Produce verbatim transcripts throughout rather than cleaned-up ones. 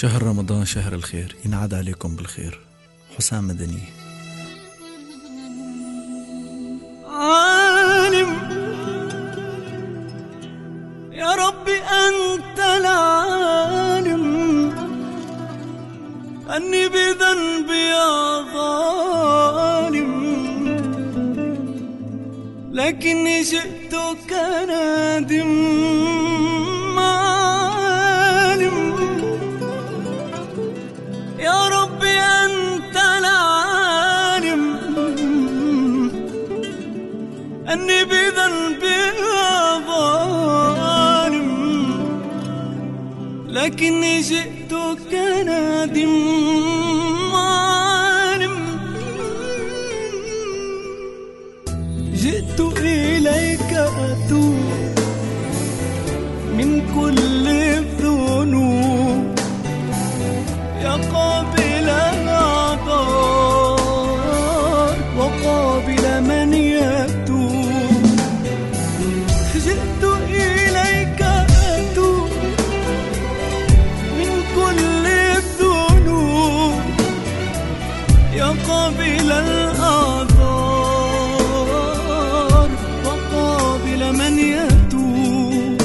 شهر رمضان شهر الخير، ينعاد عليكم بالخير. حسام مدني. عالم يا ربي أنت العالم أني بذنبي يا ظالم، لكني جئتك نادم. عالم يا ربي أنت العالم أني بذنبي ظالم، لكني جئتك نادم. عالم جئت إليك أتوب من كل الذنوب، يا قابل الأعذار وقابل من يتوب. جئت إليك أتوب من كل الذنوب، يا قابل الأعذار وقابل من يتوب.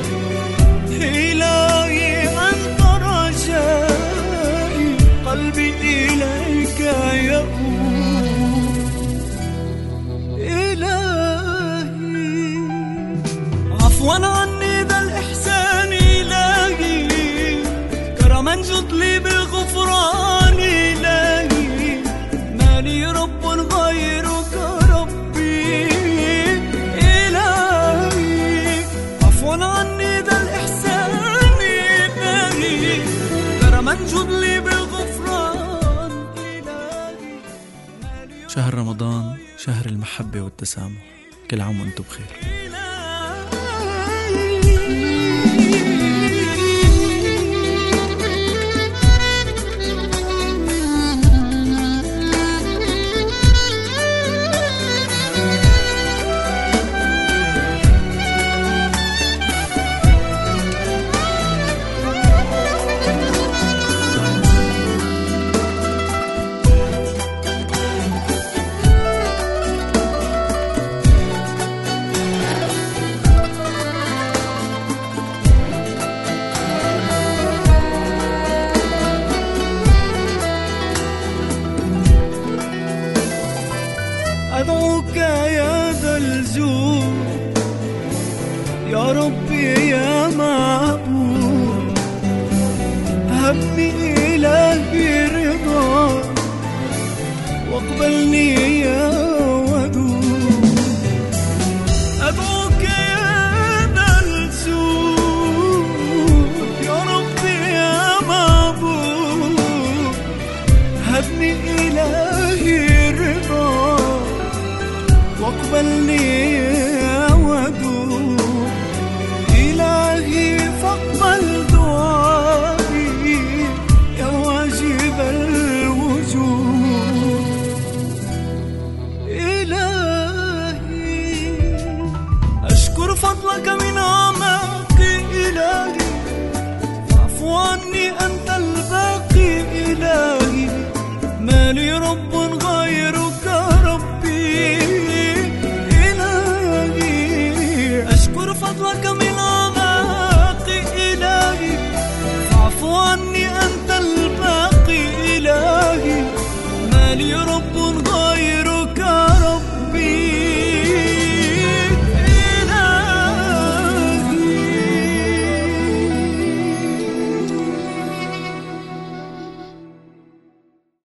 إلهي أنت رجائي، قلبي إليك يؤوب. إلهي عفوا عني ذا الإحسان، إلهي كرما جد لي بالغفران. إلهي ما لي رب غيرك ربي. إلهي عفوا عني ذا الإحسان، إلهي كرما جد لي بالغفران. إلهي شهر رمضان شهر المحبة والتسامح، كل عام وانتم بخير. أدعوك يا ذا الجود، يا ربي يا معبود، هبني إلهي رضا واقبلني يا ودود. أدعوك يا ذا الجود، يا ربي يا معبود، هبني إلهي رضا واقبلني يا ودود. إلهي فاقبل دعائي يا واجب الوجود. إلهي أشكر فضلك من أعماقي. إلهي فاعفو عني أنت الباقي. إلهي ما لي رب غيرك ربي. إلهي أشكر فضلك